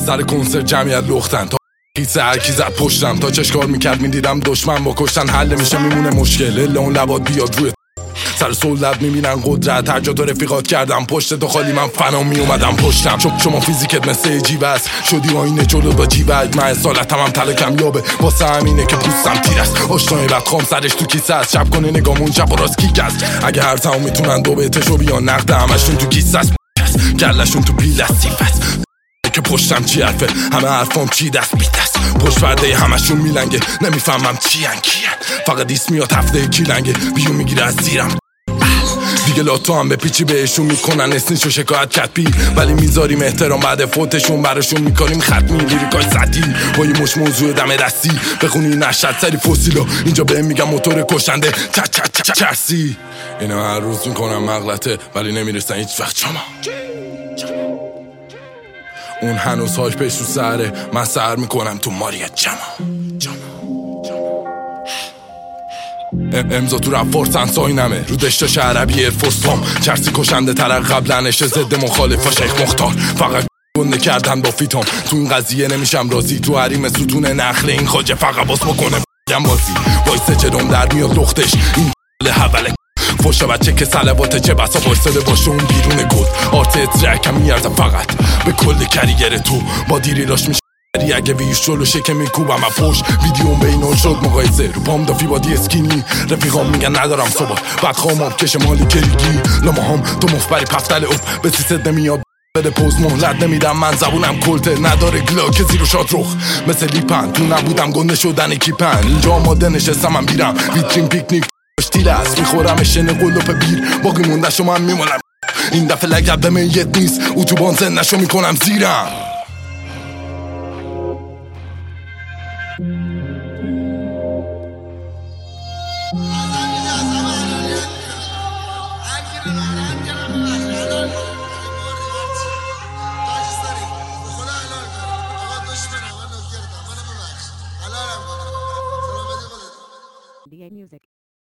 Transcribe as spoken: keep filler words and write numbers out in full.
سر کنسرت جمعیت لختن تا کیسه هر کی زد پشتم تا چشکار میکرد میدیدم دشمن با کشتن حل میشه میمونه مشکل الا اون لبات بیاد روی سر سولت میبینن قدرت هر جا تو رفیقات کردم پشت تو خالی من فنا میومدم پشتم چون شما فیزیکت مثل جیب است شدی آینه جلو با جیبت من اصالتم هم تله کمیابه واسه همینه که پوستم تیر است آشنای بدخوام سرش تو کیسه است شب کنه نگامون شب و راست کیک است اگه هر تمام میتونن دو بهتشو بیان نقد همشون تو کیسه است گلشون تو پیل است سیف است که پشتم چی حرفه همه حرفام چی دست بیت است پشت پرده همشون میلنگه نمیفهمم چی ان کیان فقط اسم میاد هفته کی لنگه بیو میگیره از زیرم دیگه لاتو هم به پیچی بهشون میکنن اسنیشو شکایت کتبی ولی میذاریم احترام بعد فوتشون براشون میکنیم ختمی لیریکای سطحی با یه مش موضوع دم دستی بخونی نشد سری فسیلا اینجا بهم میگم موتور کشنده چ چ چ چرسی اینا هر روز میکنم مغلطه ولی نمیرسن هیچ وقت شما اون هنوز هاش پیش رو سره من سر میکنم تو ماریت جما امضا تو رفت سنساینمه رو دشتا شعربی ارفستام چرسی کشنده تر قبلنش ضد مخالفا شیخ مختار فقط گنده کردن با فیتام تو این قضیه نمیشم راضی تو حریم ستون نخل این خاجه فقط باس بکنه بگم بازی وایسه جدوم در میاد لختش این حوله فوشا بچه که سلواته چه بسا بایستده باشه اون بیرون گل آرت اترکم میارزم فقط به کل کریگر تو با دیری راش میشه اگه ویش جلوشه که میکوبم و پوش ویدیوم بینون شد مقایسه رو پام دافی با دی اسکینی رفیقام میگن ندارم صبح بعد خوام آب کش مالی کلیگی لما هم تو مفبری پفتل اوب به سیست نمیاد بده پوز مهلت نمیدم من زبونم کلته نداره گلا که زیرو شاد رخ مثل لیپن تو نبودم گنده شدن کیپن اینجا آماده نشستم من بیرم ویترین پیکنیک تیله است میخورم شن قلوپ بیر باقی مونده شو من میمونم این دفعه لگب میت نیست اتوبان زندشو میکنم زیرم